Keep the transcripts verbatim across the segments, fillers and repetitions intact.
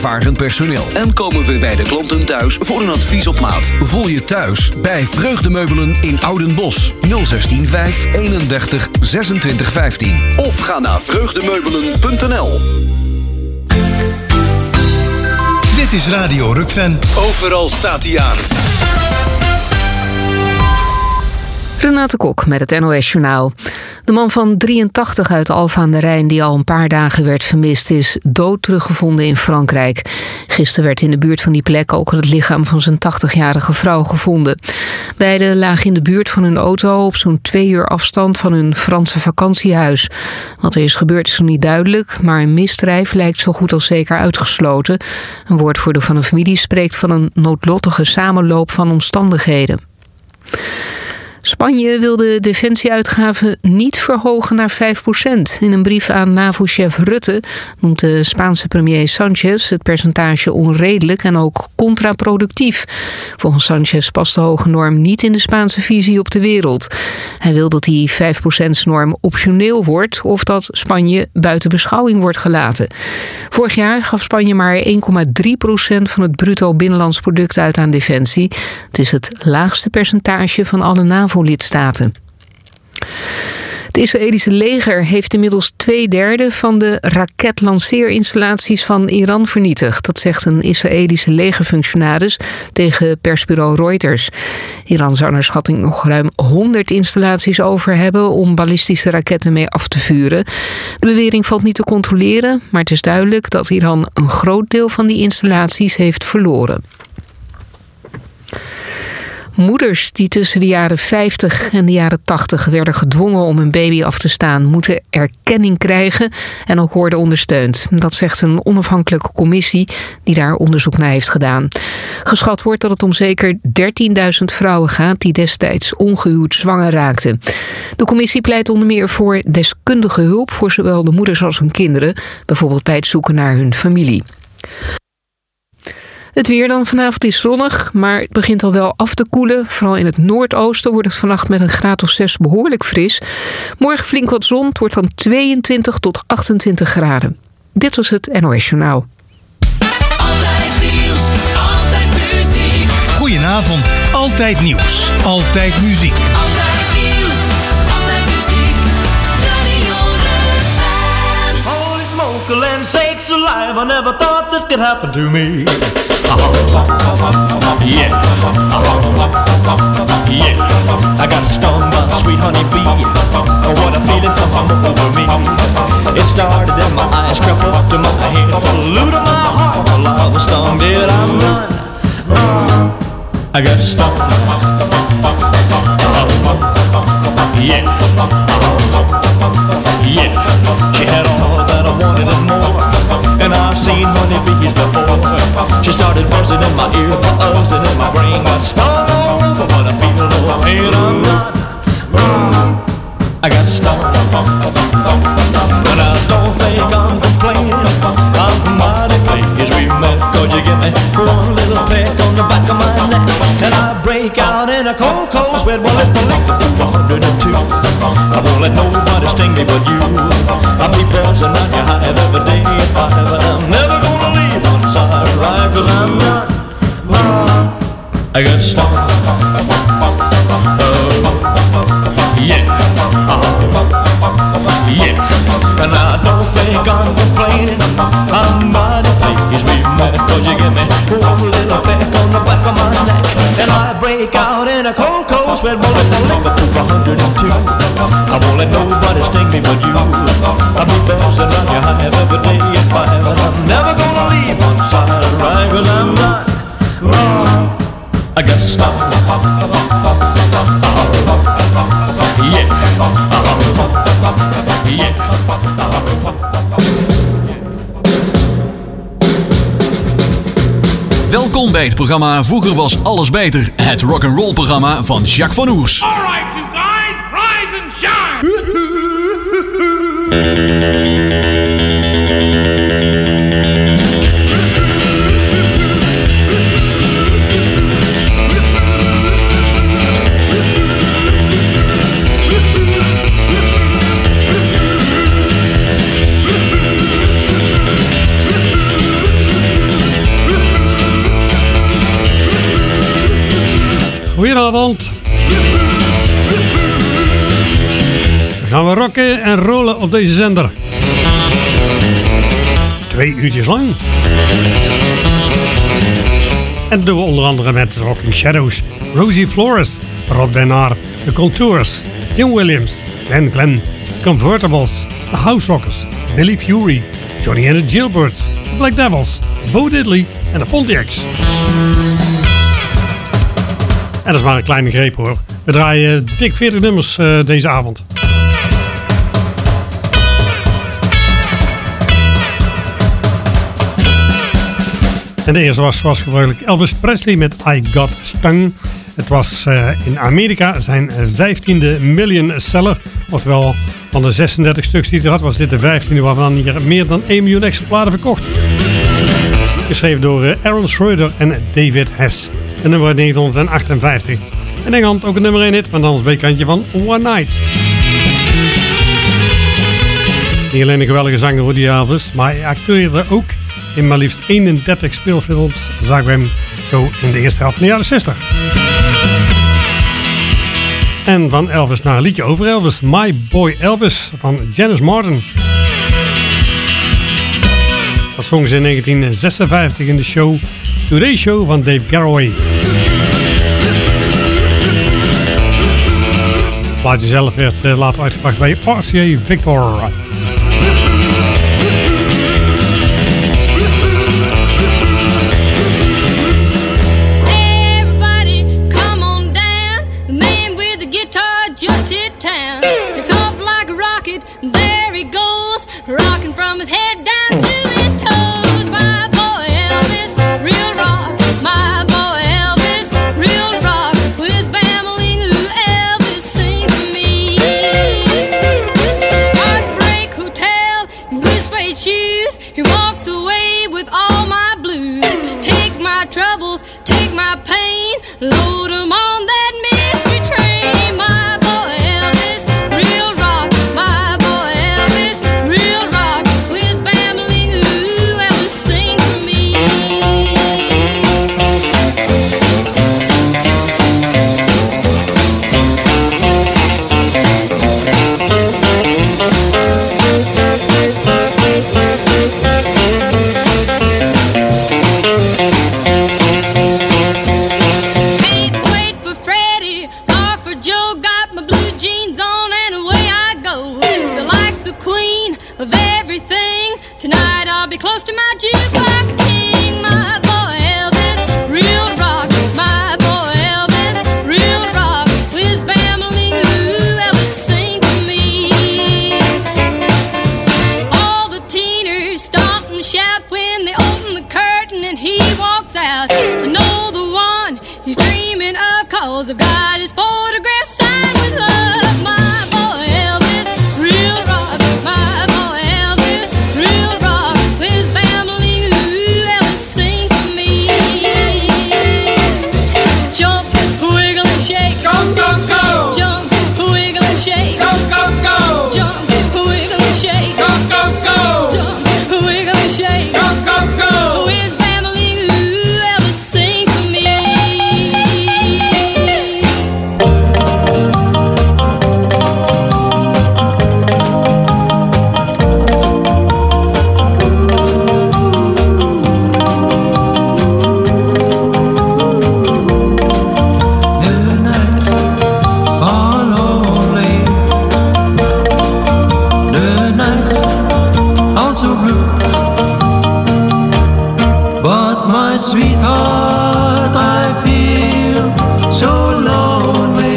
ervaren personeel. En komen we bij de klanten thuis voor een advies op maat. Voel je thuis bij Vreugdemeubelen in Oudenbosch. nul zestien vijf eenendertig zesentwintig vijftien. Of ga naar vreugdemeubelen punt n l. Dit is Radio Rukven. Overal staat hij aan. Renate Kok met het N O S-journaal. De man van drieëntachtig uit Alphen aan de Rijn, die al een paar dagen werd vermist, is dood teruggevonden in Frankrijk. Gisteren werd in de buurt van die plek ook het lichaam van zijn tachtigjarige vrouw gevonden. Beiden lagen in de buurt van hun auto op zo'n twee uur afstand van hun Franse vakantiehuis. Wat er is gebeurd is nog niet duidelijk, maar een misdrijf lijkt zo goed als zeker uitgesloten. Een woordvoerder van de familie spreekt van een noodlottige samenloop van omstandigheden. Spanje wil de defensieuitgaven niet verhogen naar vijf procent. In een brief aan NAVO-chef Rutte noemt de Spaanse premier Sánchez het percentage onredelijk en ook contraproductief. Volgens Sánchez past de hoge norm niet in de Spaanse visie op de wereld. Hij wil dat die vijf procent norm optioneel wordt of dat Spanje buiten beschouwing wordt gelaten. Vorig jaar gaf Spanje maar één komma drie procent van het bruto binnenlands product uit aan defensie. Het is het laagste percentage van alle NAVO-lidstaten. Het Israëlische leger heeft inmiddels twee derde van de raketlanceerinstallaties van Iran vernietigd. Dat zegt een Israëlische legerfunctionaris tegen persbureau Reuters. Iran zou naar schatting nog ruim honderd installaties over hebben om ballistische raketten mee af te vuren. De bewering valt niet te controleren, maar het is duidelijk dat Iran een groot deel van die installaties heeft verloren. Moeders die tussen de jaren vijftig en de jaren tachtig werden gedwongen om hun baby af te staan, moeten erkenning krijgen en ook worden ondersteund. Dat zegt een onafhankelijke commissie die daar onderzoek naar heeft gedaan. Geschat wordt dat het om zeker dertienduizend vrouwen gaat die destijds ongehuwd zwanger raakten. De commissie pleit onder meer voor deskundige hulp voor zowel de moeders als hun kinderen, bijvoorbeeld bij het zoeken naar hun familie. Het weer dan vanavond is zonnig, maar het begint al wel af te koelen. Vooral in het noordoosten wordt het vannacht met een graad of zes behoorlijk fris. Morgen flink wat zon, het wordt dan tweeëntwintig tot achtentwintig graden. Dit was het N O S-journaal. Altijd nieuws, altijd muziek. Goedenavond, altijd nieuws, altijd muziek. Altijd nieuws, altijd muziek. Radio Rukven. Holy smoke, land sakes alive, I never thought this could happen to me. Yeah, yeah. I got stung by a sweet honey bee. Oh, what a feeling come over me. It started in my eyes, crept up to my head, flew to my heart. Well, I was stung, did I run? Uh, I got stung. Yeah, yeah. She had all that I wanted and more. And I've seen honeybees before. She started buzzing in my ear, buzzing in my brain. Got stung all over, but I feel no pain. I'm not. Uh, I got stung. And I don't think I'm complaining. I'm mighty pleased we met. Cause you give me one little peck on the back of my neck. And I break out in a cold, cold sweat. Well, if the length of one hundred two, I won't let nobody sting me but you. I'll be buzzing on your hive every day if I ever. I'm never gonna leave one side right, cause I'm not. Uh, I got stung. Uh, yeah. Uh, yeah. And I don't think I'm complaining. I'm mighty pleased we met. Cause you give me one little peck on the back of my neck. And I break out in a cold, cold sweat. Won't let the length of one hundred two. I won't let nobody sting me but you. I'll be buzzing around your hive every day if I ever. I'm never gonna leave one side right, cause I'm not. Uh, I got stung. Uh, yeah. Uh, yeah. Welkom bij het programma Vroeger was alles beter. Het rock'n'roll programma van Jacques van Oers. All right, you guys, rise and shine. Goedenavond. We gaan we rocken en rollen op deze zender. Twee uurtjes lang. En dat doen we onder andere met Rocking Shadows, Rosie Flores, Rod Bernard, The Contours, Tim Williams, Glenn Glenn, Convertibles, The House Rockers, Billy Fury, Johnny and the Jailbirds, The Black Devils, Bo Diddley en de Pontiacs. En dat is maar een kleine greep hoor. We draaien dik veertig nummers uh, deze avond. En de eerste was zoals gebruikelijk Elvis Presley met I Got Stung. Het was uh, in Amerika zijn vijftiende million seller. Oftewel van de zesendertig stuks die hij had was dit de vijftiende waarvan hier meer dan één miljoen exemplaren verkocht. Geschreven door uh, Aaron Schroeder en David Hess. Een nummer uit negentien achtenvijftig. In Engeland ook een nummer één hit, maar dan als bekantje van One Night. Niet alleen een geweldige zanger voor die Elvis, maar hij acteerde ook in maar liefst eenendertig speelfilms. Zagen we hem zo in de eerste helft van de jaren zestig. En van Elvis naar een liedje over Elvis. My Boy Elvis van Janice Martin. Dat zong ze in negentien zesenvijftig in de show Today Show van Dave Garroway. Het plaatje zelf werd uh, later uitgebracht bij R C A Victor. Just hit town, takes off like a rocket, there he goes, rocking from his head down to his toes. My boy Elvis, real rock, my boy Elvis, real rock, with his bambling ooh, Elvis sing to me. Heartbreak Hotel, blue suede shoes, he walks away with all my blues. Take my troubles, take my pain, load 'em on that mystery train. My be close to my jukebox king, my boy Elvis, real rock, my boy Elvis, real rock, with his bambling ooh, Elvis sing to me. All the teeners stomp and shout when they open the curtain and he walks out. I know the one he's dreaming of, 'cause I've got his photograph signed with love, my boy Elvis, real rock, my boy Elvis, real rock. Jump, wiggle and shake. Go, go, go. Jump, wiggle and shake. Go, go, go. Jump, wiggle and shake. Go, go, go. Jump, wiggle and shake. Go, go, go. Who is babbling? Ooh, Elvis sing for me. Sweetheart, I feel so lonely.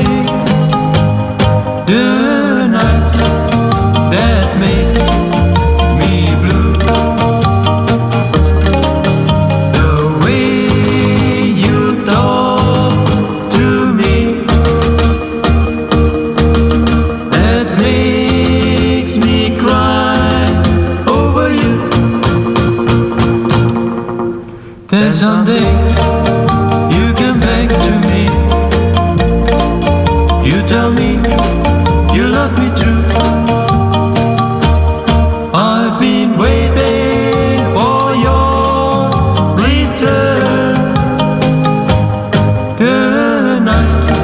The nights that make me blue. The way you talk to me, that makes me cry over you. Then someday you come back to me. You tell me you love me true. I've been waiting for your return. Good night.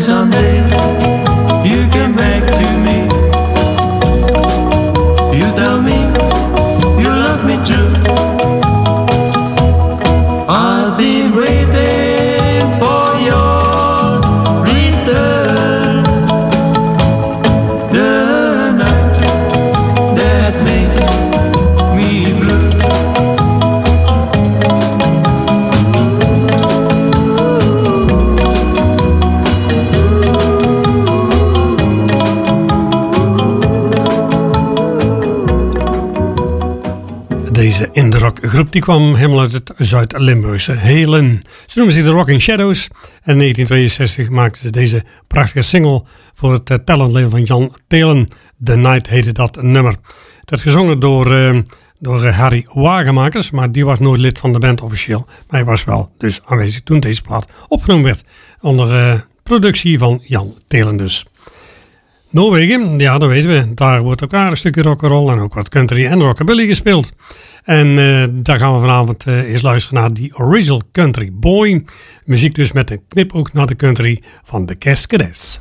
someday you come back to me. You tell me you love me true. I'll be waiting for your return. The night that made me blue. Deze indie-rockgroep die kwam helemaal uit het Zuid-Limburgse Helen. Ze noemen zich de Rocking Shadows. En in negentien tweeënzestig maakten ze deze prachtige single voor het uh, talentlabel van Jan Thelen. The Night heette dat nummer. Het werd gezongen door, uh, door uh, Harry Wagemakers, maar die was nooit lid van de band officieel. Maar hij was wel dus aanwezig toen deze plaat opgenomen werd. Onder uh, productie van Jan Thelen dus. Noorwegen, ja dat weten we, daar wordt ook een stukje rock'n'roll en ook wat country en rockabilly gespeeld. En uh, daar gaan we vanavond uh, eens luisteren naar die Original Country Boy. Muziek dus met een knipoog naar de country van de Cascades.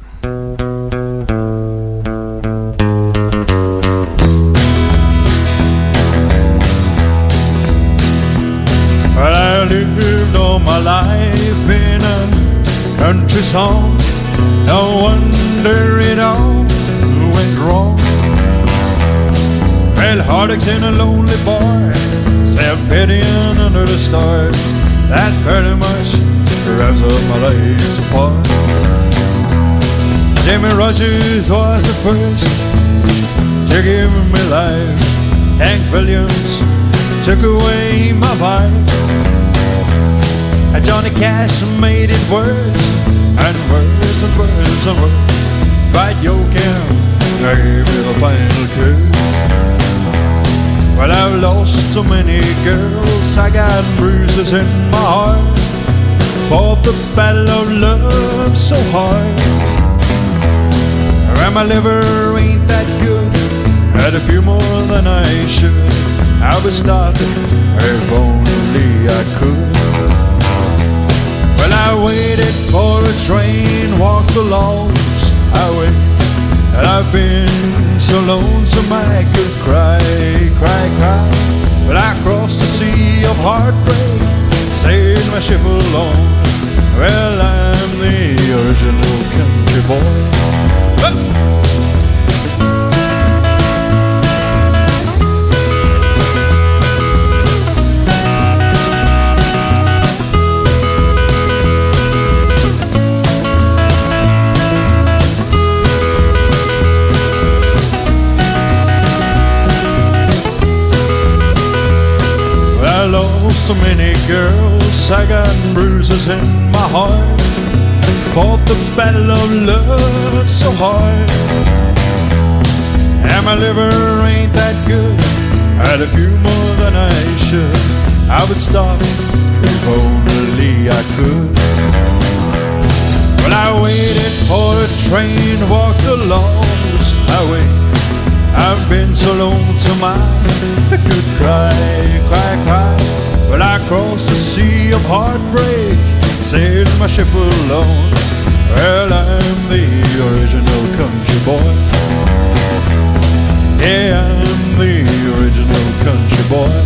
Well, I lived all my life in a country song. No wonder it all went wrong. Well, heartaches and a lonely boy, self-pitying under the stars. That pretty much wraps up my life apart. Jimmy Rogers was the first to give me life. Hank Williams took away my vibe. And Johnny Cash made it worse, and worse and worse and worse. Right, Joachim gave me the final kiss. Well, I've lost so many girls, I got bruises in my heart. Fought the battle of love so hard. And my liver ain't that good, had a few more than I should. I would stop if only I could. Well, I waited for a train, walked the lost highway, and I've been so lonesome I could cry, cry, cry. Well, I crossed the sea of heartbreak, sailed my ship alone. Well, I'm the original country boy. Huh! Lost so many girls, I got bruises in my heart. Fought the battle of love so hard. And my liver ain't that good, had a few more than I should. I would stop if only I could. Well, I waited for a train, walked the lost highway. I've been so lonesome I could cry, cry, cry. Well, I crossed the sea of heartbreak, sailed my ship alone. Well, I'm the original country boy. Yeah, I'm the original country boy.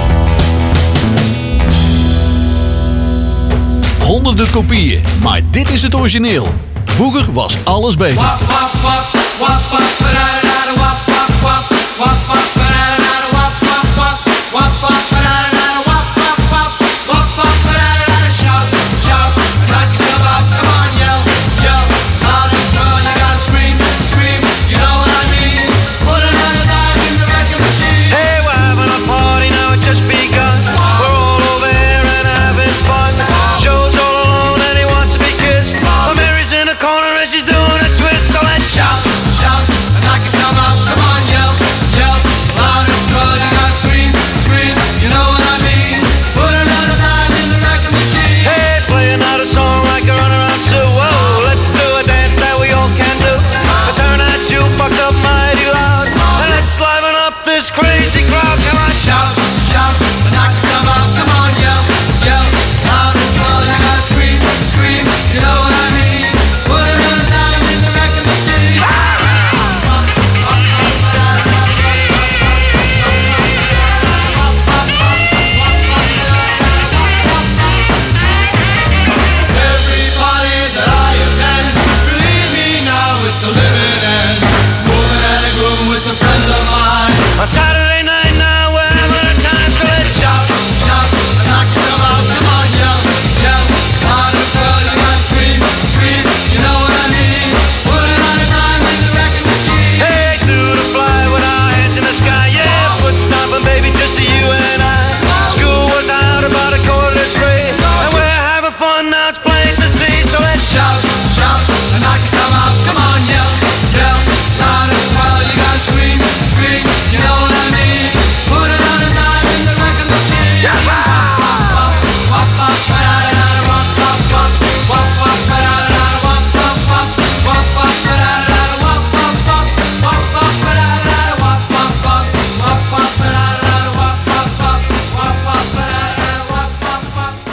Honderden kopieën, maar dit is het origineel. Vroeger was alles beter. Wap, wap, wap, wap, wap, ba-da-da-da, wap, wap, wap, wap, wap, ba-da-da-da, wap, wap, wap, wap, wap, ba-da-da-da, wap, wap, wap, wap, wap, ba-da-da-da. Shout, shout, knock yourself out, come on, yell, yell, loud and strong, you gotta scream, scream, you know what I mean. Put another dime in the record machine. Hey, we're having a party now, it's just begun. We're all over here and having fun. Joe's all alone and he wants to be kissed. Mary's in a corner and she's doing a twist, so let's shout, shout, and knock yourself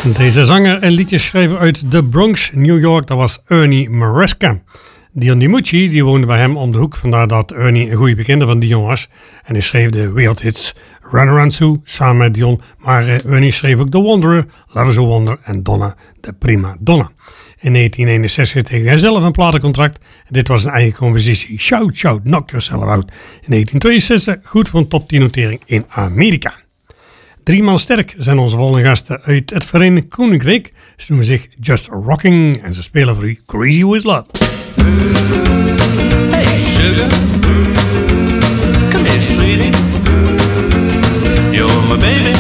Deze zanger en liedjesschrijver uit de Bronx, New York, dat was Ernie Maresca. Dion DiMucci die woonde bij hem om de hoek, vandaar dat Ernie een goede bekende van Dion was. En hij schreef de wereldhits Run Around Sue samen met Dion, maar Ernie schreef ook The Wanderer, Love is a Wonder en Donna, de prima donna. In negentien eenenzestig tekende hij zelf een platencontract en dit was een eigen compositie, Shout Shout Knock Yourself Out. In negentien tweeënzestig goed voor een top tien notering in Amerika. Drie man sterk zijn onze volgende gasten uit het Verenigd Koninkrijk. Ze noemen zich Just Rocking en ze spelen voor u Crazy With Love. Hey sugar, come here sweetie, you're my baby.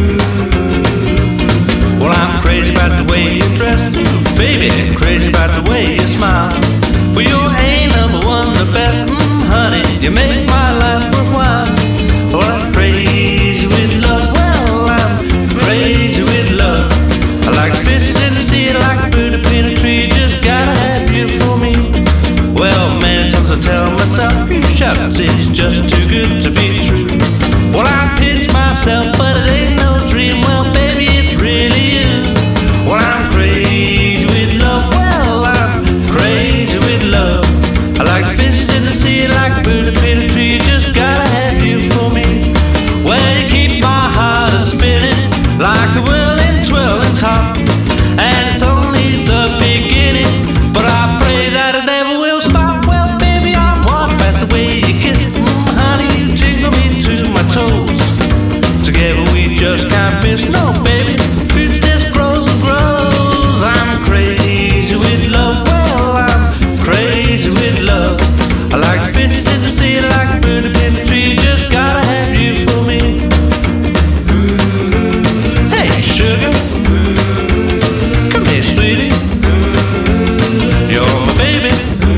Well I'm crazy about the way you dress, baby, crazy about the way you smile. Well you ain't number one, the best, mm, honey, you make my life worthwhile. Well I'm crazy with love, well I'm crazy with love. I like fishes in the sea, I like a bird up in a tree, just gotta have you for me. Well, many times I tell myself, you shout, it's just too good to be true. Well, I pinch myself, but it ain't no dream. Well, baby, it's really you. Well, I'm crazy with love. Well, I'm crazy with love. I like fishes in the sea, like a bird up in a tree. Just gotta have you for me. Well, you keep my heart a spinning like a whirling, twirling top. And it's only the beginning, but I pray that it never will stop. Well, baby, I'm one about the way you kiss, mm, honey, you jingle me to my toes. Together we just can't miss, no, baby, future just grows and grows. I'm crazy with love, well, I'm crazy with love. I like fishes in the sea, like a bird up in the tree, just gotta have you for me. Hey, sugar, come here, sweetie, you're my baby.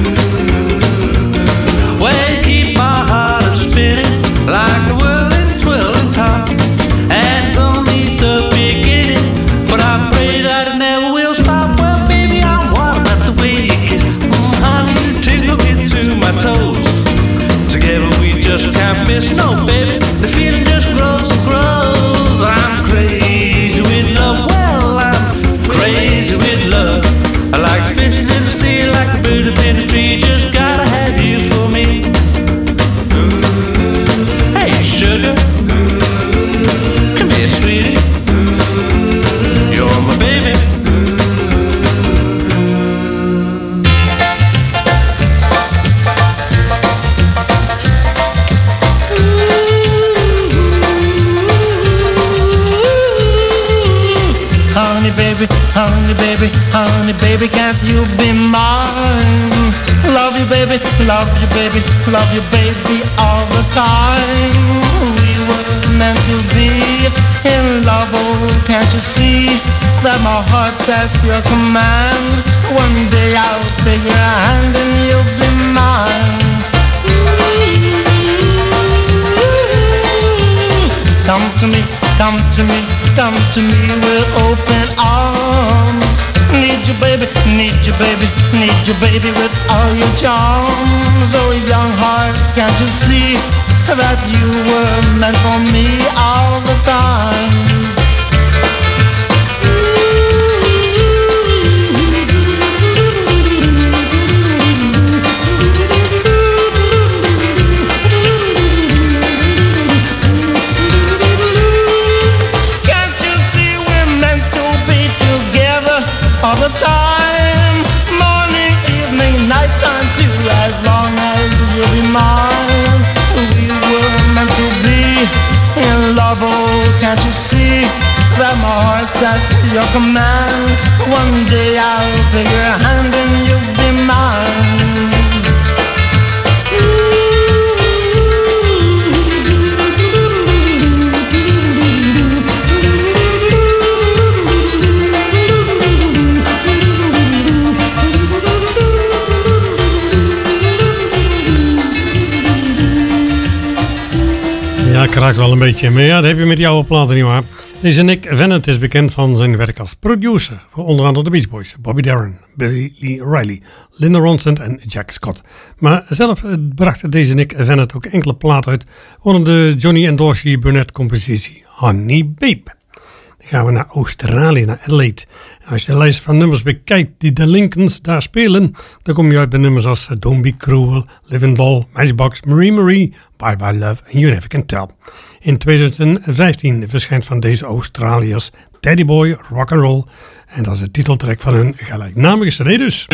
Well, you keep my heart a spinning like a whirling, twirling top. And it's only the beginning, but I pray that it never will stop. Well, baby, I'm wild about the way you kiss, mm, honey, you tingle me to my toes. Together we just can't miss, no, baby, the feeling just grows and grows. I'm crazy with love, well, I'm crazy with love. I like fishes in the sea, like a bird up in the tree, just gotta have you for me. Hey, sugar, come here, sweetie, you're my baby. Honey baby, honey baby, honey baby, can't you be mine? Love you baby, love you baby, love you baby all the time. We were meant to be in love, oh can't you see that my heart's at your command? One day I'll take your hand and you'll be mine. Come to me, come to me, come to me with open arms. Need you baby, need you baby, need you baby with all your charms. Oh young heart, can't you see that you were meant for me all the time? All the time, morning, evening, nighttime too, as long as you'll be mine. We were meant to be in love, oh can't you see that my heart's at your command? One day I'll take your hand and you'll be mine. Ja, ik raak wel een beetje mee. Ja, dat heb je met die oude platen niet waar. Deze Nick Venant is bekend van zijn werk als producer voor onder andere de Beach Boys, Bobby Darin, Billy Riley, Linda Ronstadt en Jack Scott. Maar zelf bracht deze Nick Venant ook enkele platen uit, waaronder de Johnny en Dorsey Burnett compositie Honey Babe. Dan gaan we naar Australië, naar Adelaide. En als je de lijst van nummers bekijkt die de Lincolns daar spelen, dan kom je uit bij nummers als Don't Be Cruel, Living Doll, Matchbox, Marie Marie, Bye Bye Love en You Never Can Tell. In twintig vijftien verschijnt van deze Australiërs Teddy Boy Rock'n'Roll. En dat is de titeltrack van hun gelijknamige C D dus.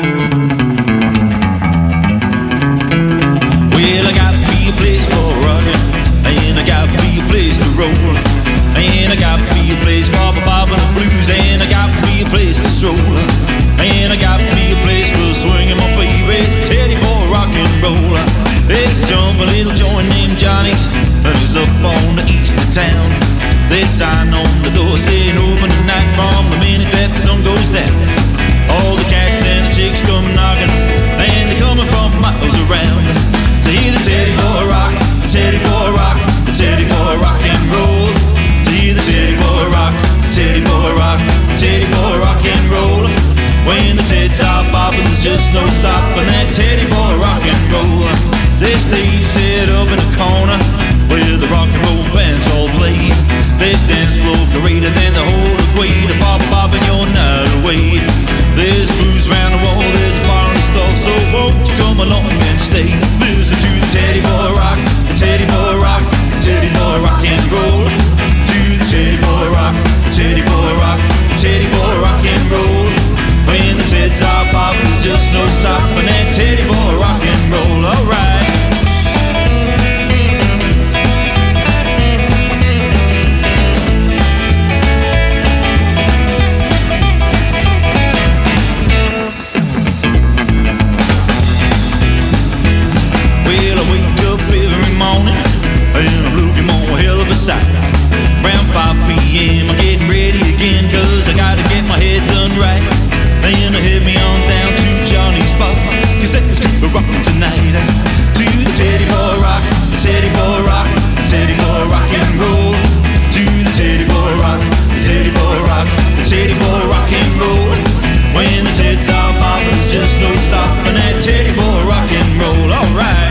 Well, I gotta be a place for rockin', and I gotta be a place to roll, and I gotta be a place for the bob and the blues, and I gotta be a place to stroll, and I gotta be a place for swinging my baby, Teddy Boy rock and roll. Let's jump a little joint named Johnny's, and it's up on the east of town. They sign on the door saying open tonight from the minute that the sun goes down. All the cats and the chicks come knocking, and they're coming from miles around to hear the Teddy Boy rock, the Teddy Boy rock, the Teddy Boy rock and roll. To hear the Teddy Boy rock, the Teddy Boy rock, the Teddy Boy rock and roll. When the Ted's are bobbing, there's just no stopping that Teddy Boy rock and roll. They stay set up in a corner where the rock and roll bands all play. This dance floor greater than the whole equator, bob bobbing your night away. There's blues round the wall, there's a bar in the stall, so won't you come along and stay? Listen to the Teddy Boy rock, the Teddy Boy rock, the Teddy Boy rock and roll. To the Teddy Boy rock, the Teddy Boy rock, the Teddy Boy rock and roll. When the Ted's are bobbing, there's just no stopping that Teddy Boy rock and roll. Alright. And I'm looking more hell of a sight. Around five p.m. I'm getting ready again, cause I gotta get my head done right. Then I head me on down to Johnny's bar, cause that's good rockin' tonight. To the Teddy Boy rock, the Teddy Boy rock, the Teddy Boy rock and roll. To the Teddy Boy rock, the Teddy Boy rock, the Teddy Boy rock and roll. When the Ted's are bobbing, there's just no stopping that Teddy Boy rock and roll. Alright.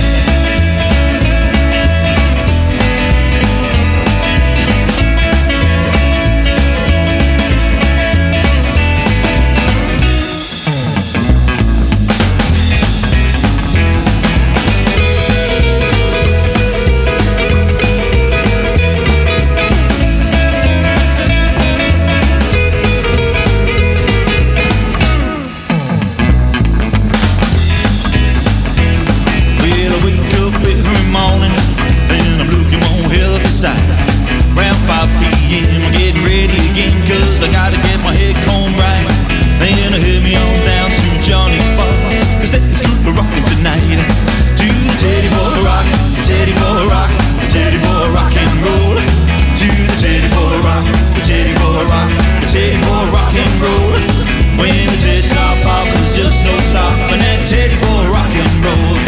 Around five p.m. I'm getting ready again, cause I gotta get my head combed right. Then I head me on down to Johnny's bar, cause that's good rockin' tonight. To the Teddy Boy rock, the Teddy Boy rock, the Teddy Boy rock and roll. To the Teddy Boy rock, the Teddy Boy rock, the Teddy Boy rock and roll. When the Ted's are poppin', there's just no stopping that Teddy Boy rock and roll.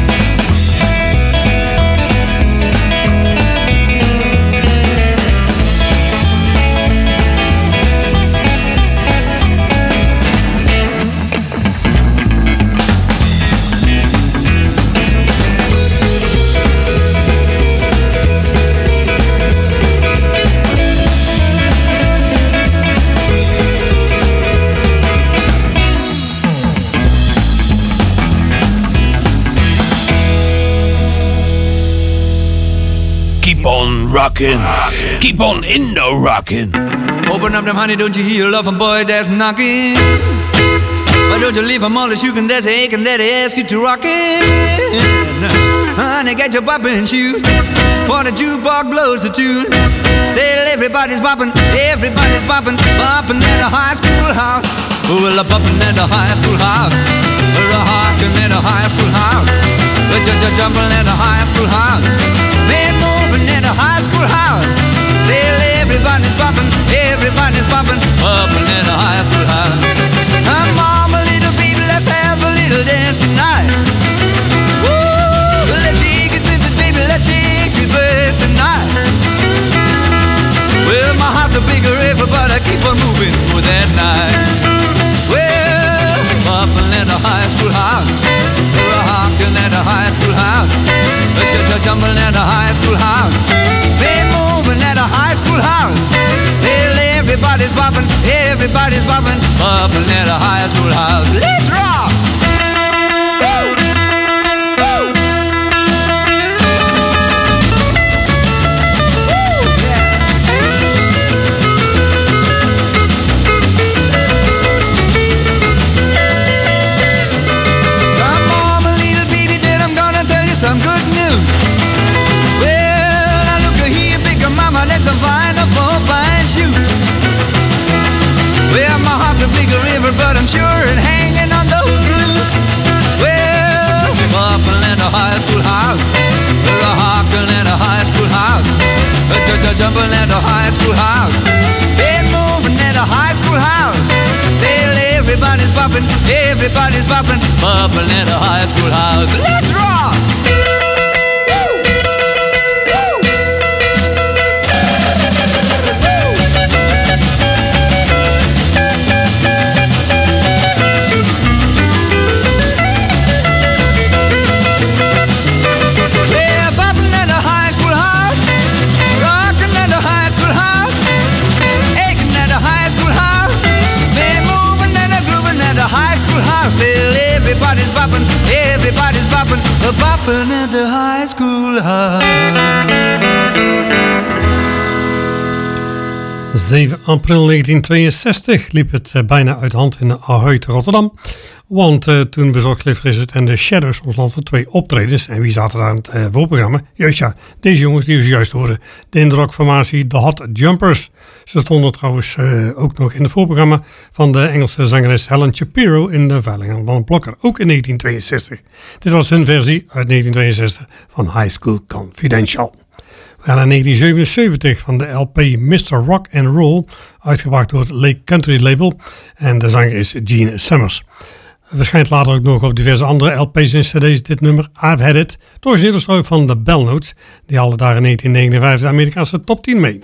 Keep on rockin', keep on Indo-rockin'. Open up them, honey, don't you hear your loving boy that's knocking? Why don't you leave him all the shukin' that's aching that he asks you to rockin'? Honey, get your poppin' shoes, for the jukebox blows the tune. Tell everybody's poppin', everybody's poppin', poppin' at a high school house. Well, a poppin' at a high school house, or a hawkin' at a high school house. But you're jumping at a high school house, man moving at a high school house. Tell everybody's poppin', everybody's poppin', poppin' at a high school house. Come on, my little people, let's have a little dance tonight. Woo! Let's shake it with it, baby, let's shake it with tonight. Well, my heart's a bigger river, but I keep on moving through that night. Well, poppin' at a high school house, or a hawkin' at a high school house, but you're jumping at a high school house, been moving at a high school house. everybody's bopping, bopping at a high school house. Let's rock! Woo! Woo! Come on, my little baby, then I'm gonna tell you some good news. Well, now look here, big mama, that's a fine up for fine shoes. Well, my heart's a big river, but I'm sure it hanging on those grooves. Well, we're hopping at a high school house. We're a hawking at a high school house. We're jumping at a high school house. They're moving at a high school house. Well, everybody's bopping, everybody's bopping, bopping at a high school house. Let's rock! Well, everybody's bopping, everybody's bopping, bopping at the high school house. zeven april negentien tweeënzestig liep het uh, bijna uit de hand in Ahoy te Rotterdam. Want uh, toen bezocht Cliff Richard en de Shadows ons land voor twee optredens. En wie zaten daar in het uh, voorprogramma? Juist ja, deze jongens die we zojuist hoorden. De indie-rockformatie The Hot Jumpers. Ze stonden trouwens uh, ook nog in het voorprogramma van de Engelse zangeres Helen Shapiro in de Veiling van Blokker. Ook in negentien tweeënzestig. Dit was hun versie uit negentien tweeënzestig van High School Confidential. We gaan naar negentien zevenenzeventig van de L P mister Rock and Roll, uitgebracht door het Lake Country label. En de zanger is Gene Summers. Verschijnt later ook nog op diverse andere L P's en cd's dit nummer I've Had It. Toch is eerder strook van de Bell Notes. Die haalde daar in negentien negenenvijftig de Amerikaanse top tien mee.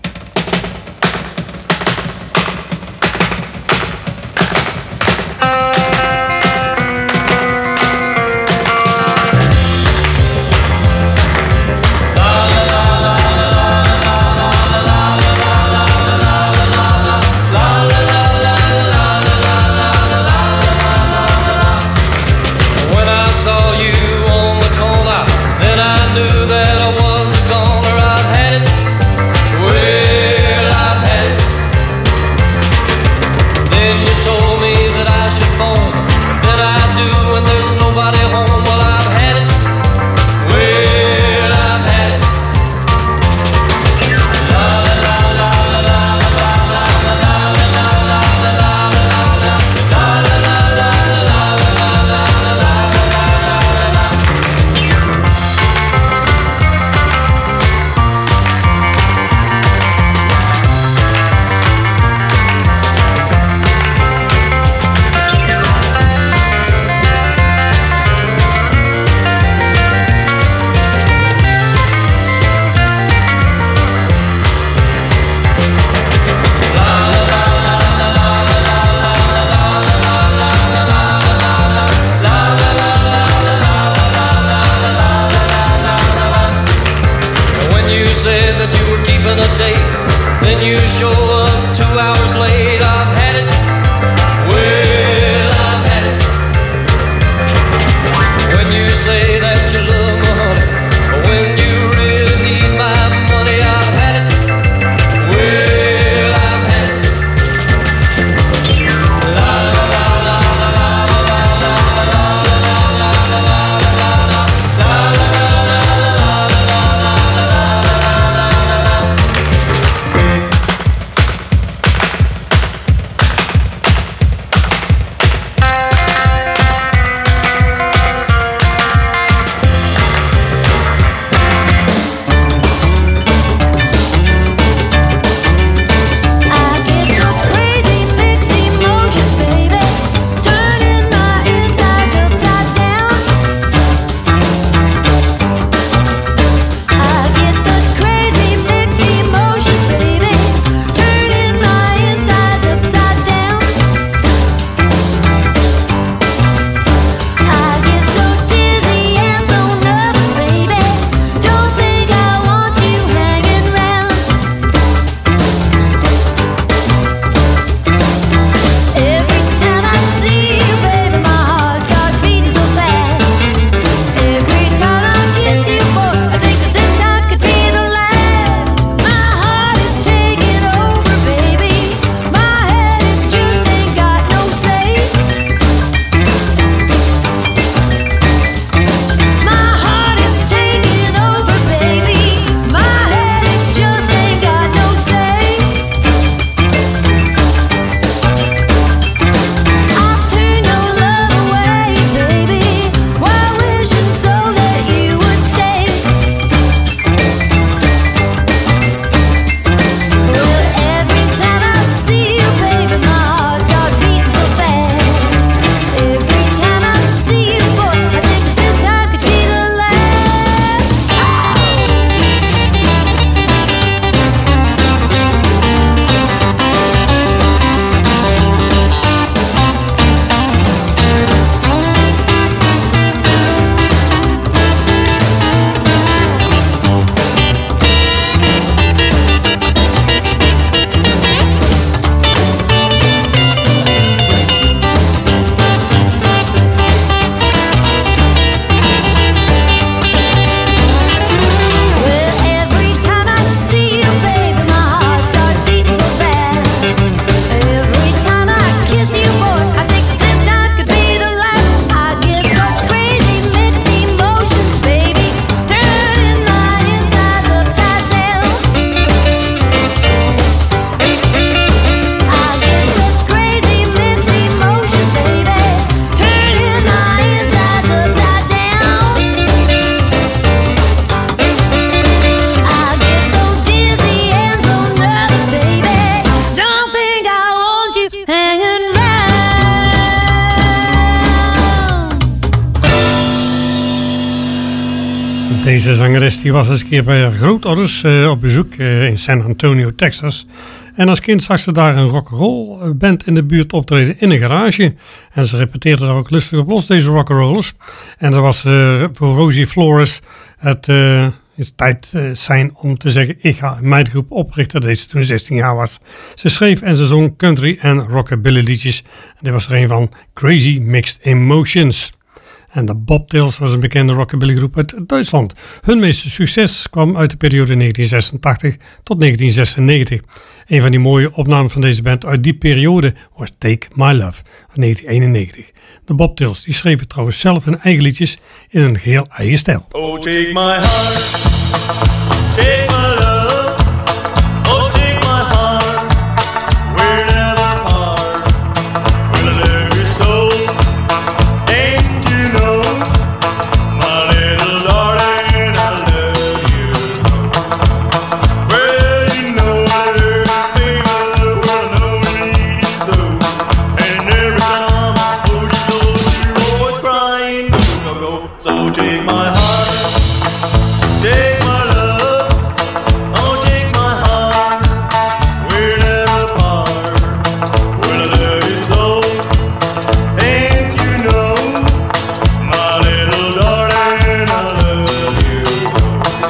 Deze zangeres die was eens een keer bij haar grootouders uh, op bezoek uh, in San Antonio, Texas. En als kind zag ze daar een rock'n'roll band in de buurt optreden in een garage. En ze repeteerde daar ook lustig op los, deze rock'n'rollers. En dat was uh, voor Rosie Flores het uh, is tijd uh, zijn om te zeggen: ik ga een meidgroep oprichten. Dat deed ze toen ze zestien jaar was. Ze schreef en ze zong country en rockabilly liedjes. En dit was er een van Crazy Mixed Emotions. En de Bobtails was een bekende rockabillygroep uit Duitsland. Hun meeste succes kwam uit de periode negentien zesentachtig tot negentien zesennegentig. Een van die mooie opnames van deze band uit die periode was Take My Love uit negentien eenennegentig. De Bobtails die schreven trouwens zelf hun eigen liedjes in een heel eigen stijl. Oh, take my heart, take my love, oh, take my heart, we're never apart, will I love you so, and you know, my little darling, I love you so, well, you know that there's me, well, I know I need you so, and every time I hold you close, you're always crying, go, go, go, so take my heart. Take my love, oh take my heart, we're never apart, will I love you so, and you know, my little darling, I love you so.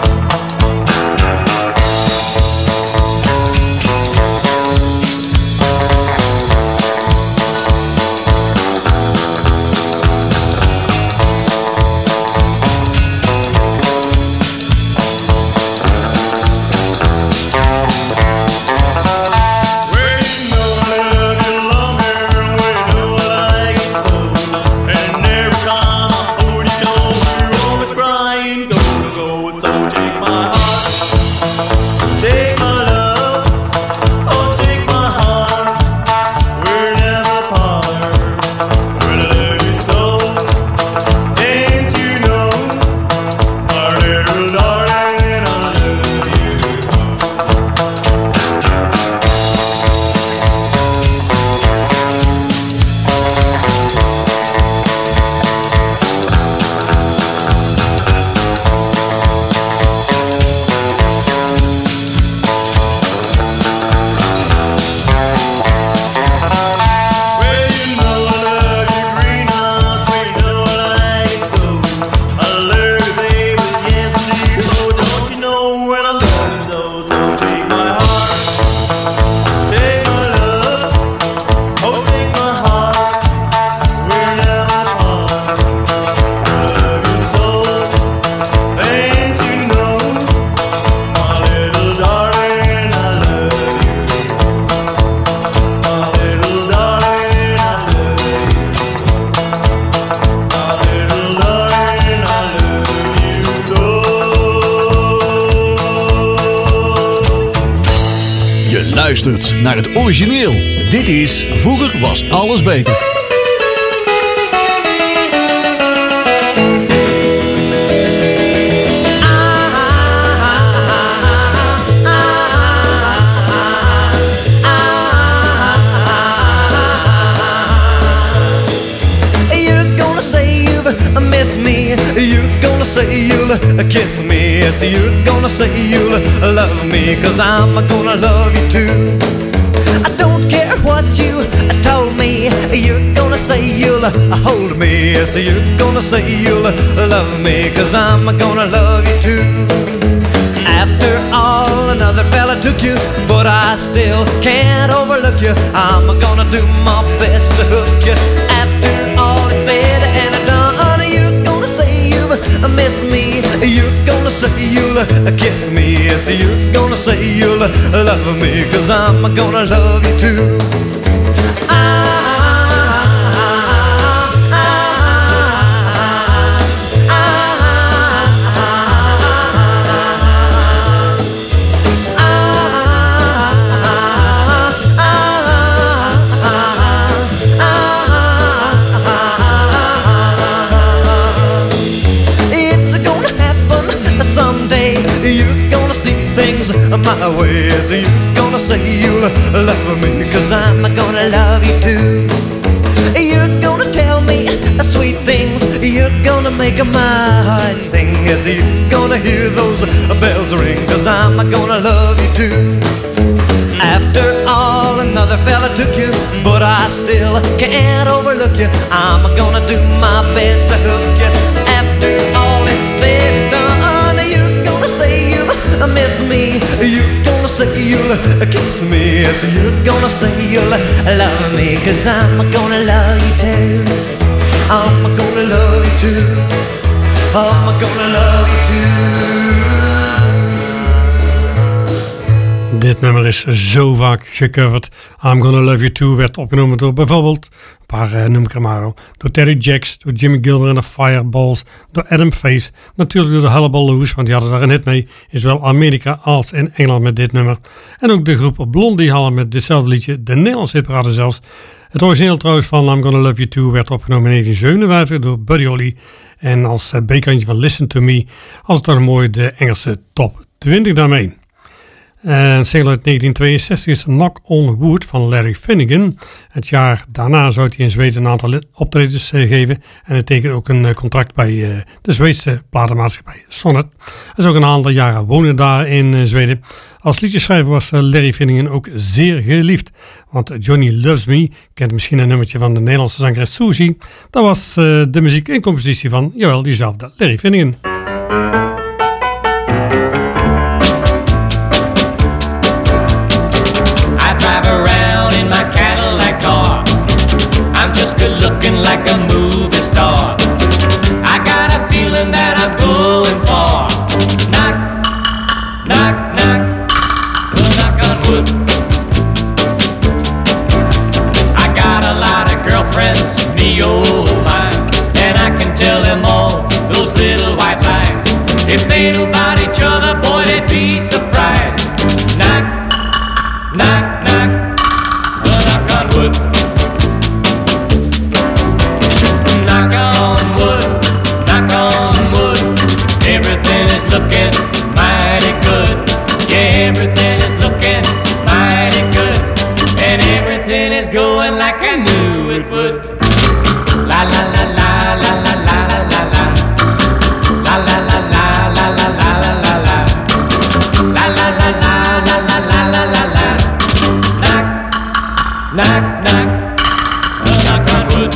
Luistert naar het origineel. Dit is Vroeger was alles beter. You're gonna say you've missed me. You're gonna say you'll kiss me. Yes, you're gonna say you'll love me, 'cause I'm gonna love you too. I don't care what you told me. You're gonna say you'll hold me. Yes, you're gonna say you'll love me, 'cause I'm gonna love you too. After all, another fella took you, but I still can't overlook you. I'm gonna do my best to hook you. After all is said and done, you're gonna say you've missed me. You're gonna say you'll kiss me. Yes, you're gonna say you'll love me, 'cause I'm gonna love you too. My way, so you're gonna say you'll love me, 'cause I'm gonna love you too. You're gonna tell me sweet things, you're gonna gonna make my heart sing as you're gonna hear those bells ring, 'cause I'm gonna love you too. After all, another fella took you, but I still can't overlook you. I'm gonna do my best to hook you. After all is said and done, you're gonna say you'll miss me. You're gonna say you'll kiss me. Yes, you're gonna say you'll love me, 'cause I'm gonna love you too. I'm gonna love you too. I'm gonna love you too. Dit nummer is zo vaak gecoverd. I'm Gonna Love You Too werd opgenomen door bijvoorbeeld, een paar uh, noem ik er maar op, door Terry Jacks, door Jimmy Gilmer en de Fireballs, door Adam Faith, natuurlijk door de Hullabaloo's, want die hadden daar een hit mee, in zowel Amerika als in Engeland met dit nummer. En ook de groep Blondie hadden met ditzelfde liedje de Nederlandse hitparade zelfs. Het origineel trouwens van I'm Gonna Love You Too werd opgenomen in negentien zevenenvijftig door Buddy Holly en als uh, B-kantje van Listen To Me, als het dan mooi de Engelse top twintig daarmee. En single uit negentien tweeënzestig is Knock on Wood van Larry Finnegan. Het jaar daarna zou hij in Zweden een aantal optredens uh, geven. En hij tekent ook een uh, contract bij uh, de Zweedse platenmaatschappij Sonnet. Hij is ook een aantal jaren wonen daar in uh, Zweden. Als liedjeschrijver was uh, Larry Finnegan ook zeer geliefd. Want Johnny Loves Me, kent misschien een nummertje van de Nederlandse zangeres Suzy. Dat was uh, de muziek en compositie van, jawel, diezelfde Larry Finnegan. Good looking like a movie star. I got a feeling that I'm going far. Knock, knock, knock, well, knock on wood. I got a lot of girlfriends, me oh my, and I can tell them all those little white lies. If they knew about each other, boy, they'd be surprised. Knock, knock, knock, well, knock on wood. Looking mighty good. Yeah, everything is looking mighty good. And everything is going like I knew it would. La la la la la la la la la la. La la la la la la la la la la. La la la la la la la la la la. Knock, knock, knock. Well, knock on wood.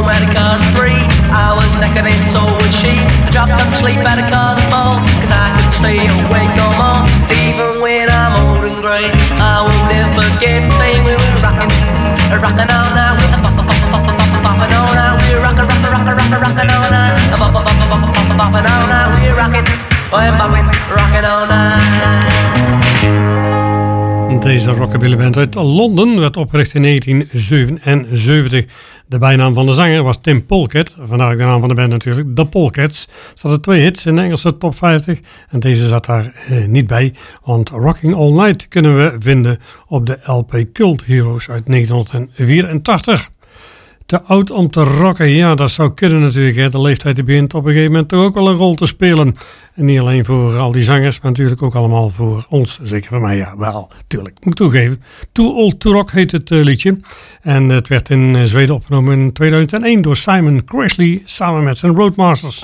Sleep at a carnival, 'cause I could stay awake no more. Even when I'm old and gray, I will never forget the day we were rocking, rocking all night. We're bopping all night. We're rocking, rocking, rocking, rocking, rocking all night. Bopping all night. We're rocking, we're bopping, rocking all night. Deze rockabilly-band uit Londen werd opgericht in negentien zevenenzeventig. De bijnaam van de zanger was Tim Polkett, vandaar de naam van de band natuurlijk, The Polketts. Er zaten twee hits in de Engelse top vijftig en deze zat daar eh, niet bij, want Rocking All Night kunnen we vinden op de L P Cult Heroes uit negentien vierentachtig. Te oud om te rocken, ja, dat zou kunnen natuurlijk. Hè. De leeftijd begint op een gegeven moment toch ook wel een rol te spelen. En niet alleen voor al die zangers, maar natuurlijk ook allemaal voor ons. Zeker voor mij, ja, wel, tuurlijk. Moet ik toegeven. Too Old to Rock heet het uh, liedje. En het werd in Zweden opgenomen in tweeduizend één door Simon Cresley samen met zijn Roadmasters.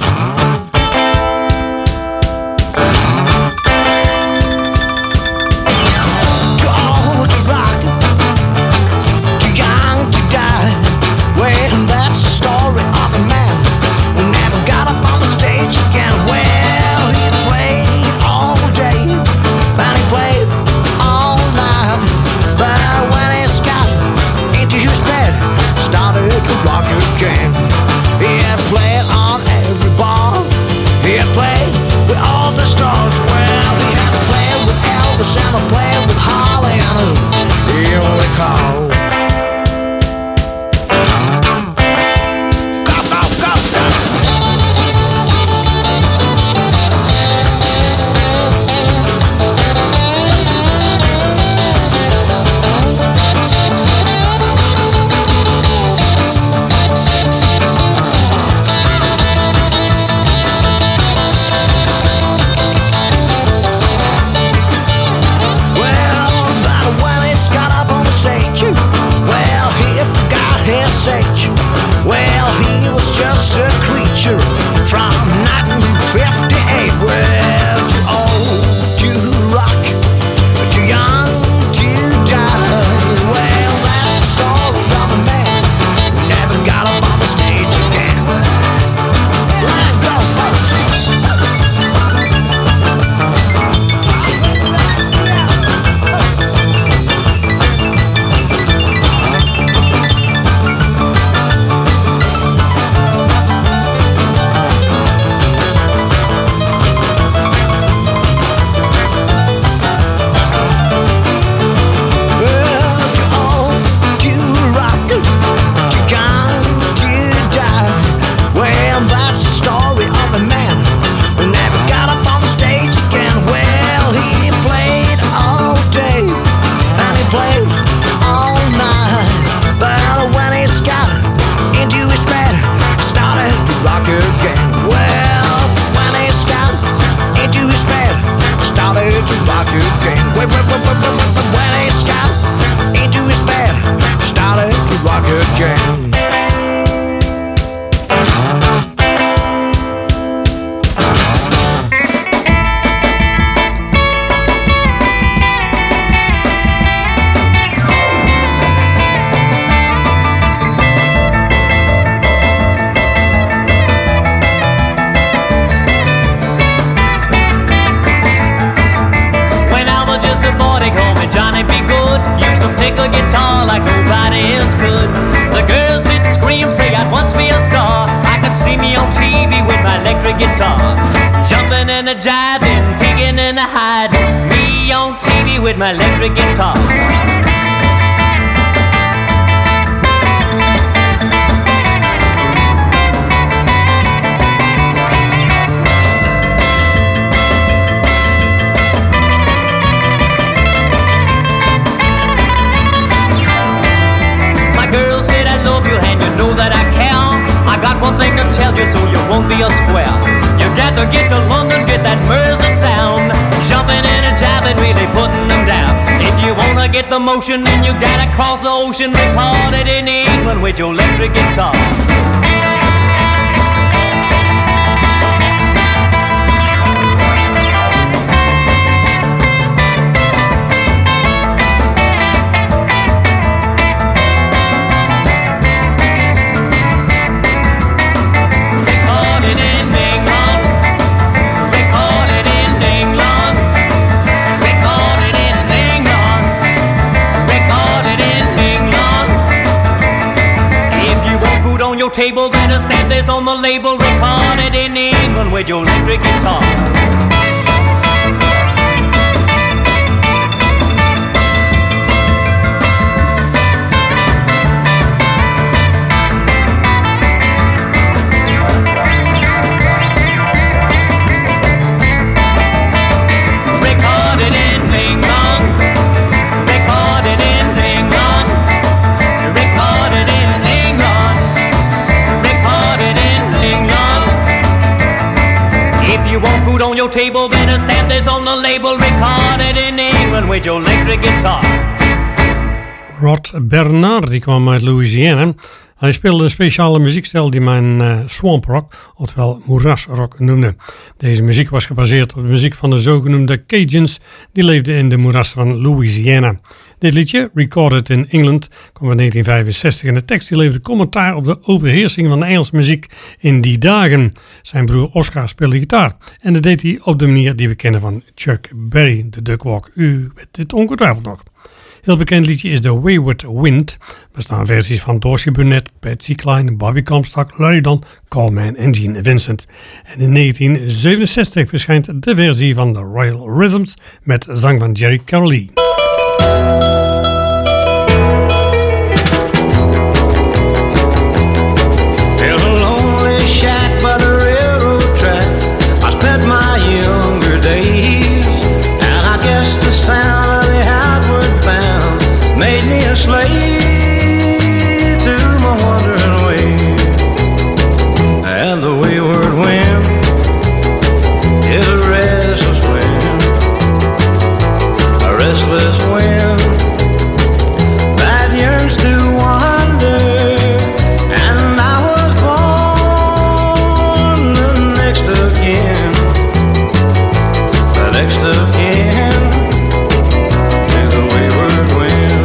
And I'm playing with Holly and who he only called. Go, go, go, go. Well, he was just a creature from nineteen fifty-eight. Well, too old to rock, too young to die. Well, that's the story of a man who never got up on the stage again. Let it go, jiving, picking and a hiding. Me on T V with my electric guitar. My girl said I love you and you know that I care. I got one thing to tell you so you won't be a square. You got to get to London, get that Mercer sound. Jumping and a jiving, really putting them down. If you wanna get the motion, then you gotta cross the ocean. Record it in England with your electric guitar. Record it in England. Record it in England. food on your table, better stamp this on the label. Recorded in England with your electric guitar. Food on your table, better stamp this on the label. Recorded in England with your electric guitar. Rod Bernard, die kwam uit Louisiana. Hij speelde een speciale muziekstijl die men uh, swamp rock, oftewel moerasrock noemde. Deze muziek was gebaseerd op de muziek van de zogenoemde Cajuns, die leefden in de moerassen van Louisiana. Dit liedje, Recorded in England, kwam in negentien vijfenzestig en de tekst die leverde commentaar op de overheersing van de Engelse muziek in die dagen. Zijn broer Oscar speelde gitaar en dat deed hij op de manier die we kennen van Chuck Berry, de Duckwalk. U weet dit ongetwijfeld nog. Heel bekend liedje is The Wayward Wind. Er staan versies van Dorsey Burnett, Patsy Cline, Bobby Comstock, Larry Don, Coleman en Gene Vincent. En in negentien zevenenzestig verschijnt de versie van The Royal Rhythms met zang van Jerry Caroli. There's a lonely shack by the railroad track. I spent my younger days, and I guess the sound of the outward bound made me a slave to my wandering ways. And the wayward wind is a restless wind, a restless wind that yearns to wander. And I was born the next of kin, the next of kin to the wayward wind.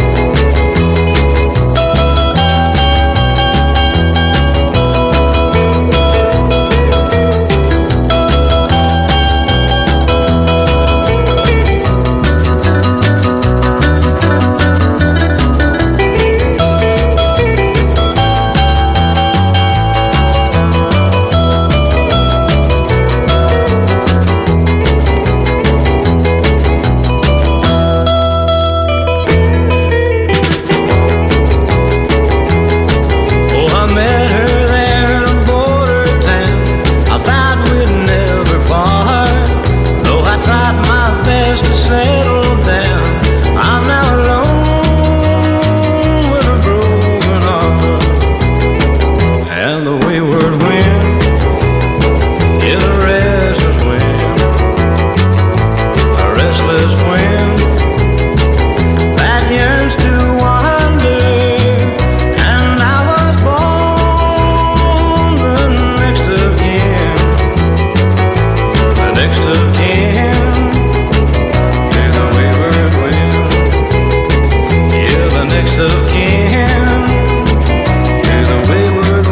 Oh, I met her there in a border town. I vowed we'd never part. Though I tried my best to settle down, I'm now alone with a broken heart. And the wayward wind is a restless wind, a restless wind that yearns to wander. And I was born the next of kin, the next of kin to the wayward wind. Yeah, the next of kin to the wayward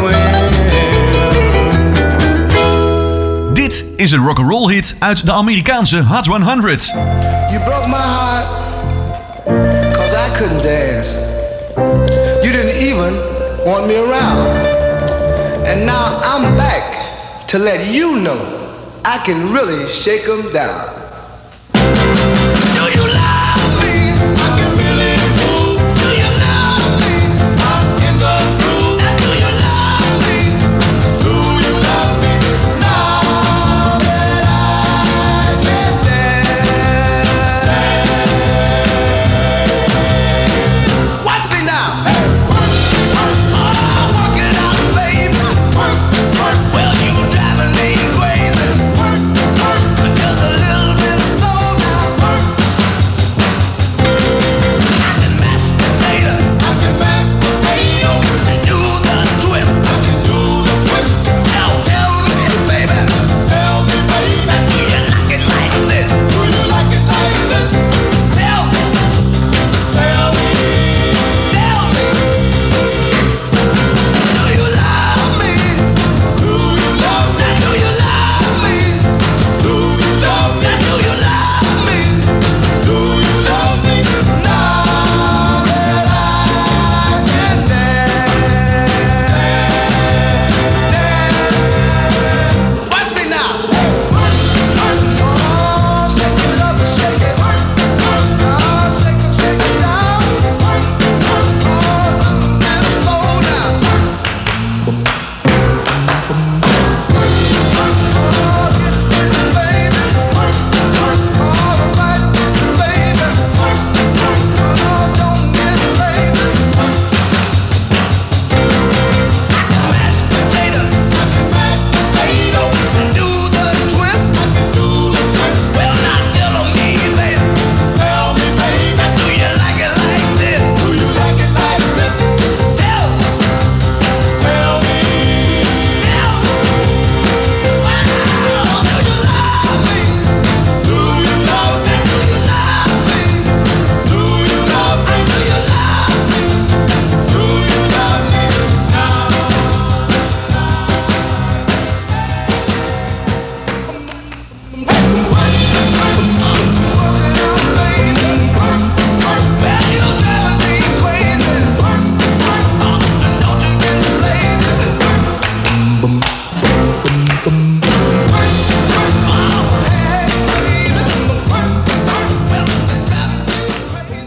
wind. Dit is een rock'n'roll hit uit de Amerikaanse Hot honderd. You broke my heart, cause I couldn't dance. You didn't even want me around. And now I'm back to let you know I can really shake 'em down. Do you love me? I can really move. Do you love me? I'm in the groove. Do you love me? Do you love me? Now that I can dance. Watch me now. Work, work, oh, work it out, baby. Work, work, well you driving me crazy. Work, work, just a little bit slow now. Work,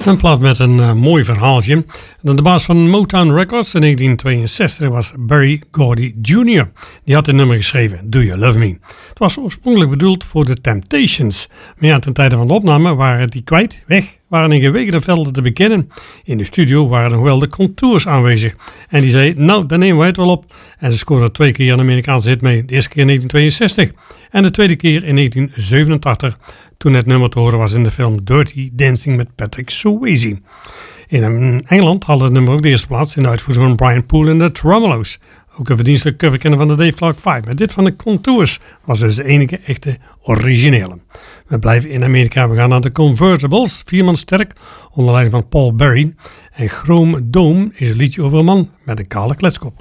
Een plaat met een uh, mooi verhaaltje. De baas van Motown Records in negentien tweeënzestig was Berry Gordy junior Die had het nummer geschreven, Do You Love Me. Het was oorspronkelijk bedoeld voor de Temptations. Maar ja, ten tijde van de opname waren die kwijt, weg, waren in gewegende velden te bekennen. In de studio waren nog wel de Contours aanwezig. En die zei, nou, dan nemen wij het wel op. En ze scoorden twee keer een Amerikaanse hit mee. De eerste keer in negentien tweeënzestig en de tweede keer in negentien zevenentachtig. Toen het nummer te horen was in de film Dirty Dancing met Patrick Swayze. In Engeland haalde het nummer ook de eerste plaats in de uitvoering van Brian Poole en de Tremolos. Ook een verdienstelijk coverkenner van de Dave Clark vijf. Maar dit van de Contours was dus de enige echte originele. We blijven in Amerika. We gaan naar de Convertibles. Vierman sterk onder leiding van Paul Berry. En Chrome Dome is een liedje over een man met een kale kletskop.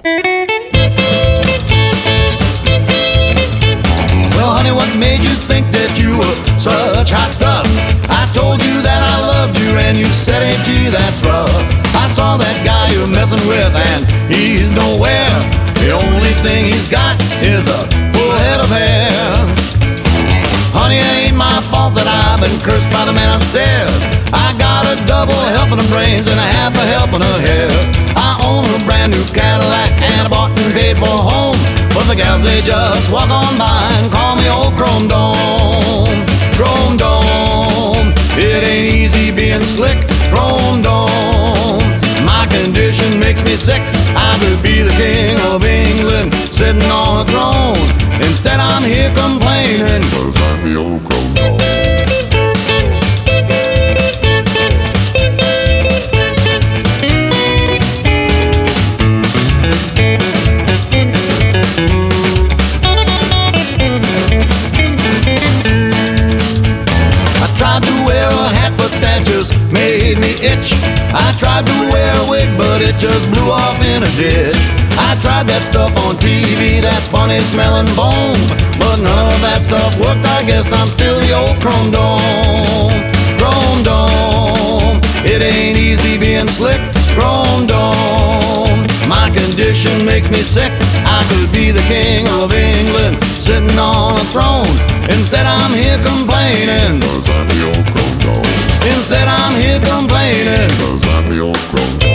Well, honey, what made you think that you were such hot stuff? I told you that I loved you and you said, hey, gee, that's rough. I saw that guy you're messing with and he's nowhere. The only thing he's got is a full head of hair. Honey, it ain't my fault that I've been cursed by the man upstairs. I got a double helping of brains and a half a helping of hair. I own a brand new Cadillac and I bought and paid for a home. But the gals, they just walk on by and call me old Chrome Dome. Chrome Dome, it ain't easy being slick. Chrome Dome, my condition makes me sick. I could be the king of England sitting on a throne. Instead I'm here complaining 'cause I'm the old Chrome Dome. Made me itch. I tried to wear a wig, but it just blew off in a ditch. I tried that stuff on T V, that funny smelling foam, but none of that stuff worked. I guess I'm still the old Chrome Dome. Chrome Dome, it ain't easy being slick. Chrome Dome, my condition makes me sick. I could be the king of England sitting on a throne. Instead I'm here complaining 'cause I'm the old Chrome Dome. Instead I'm here complaining 'cause I'm the old Chrome Dome.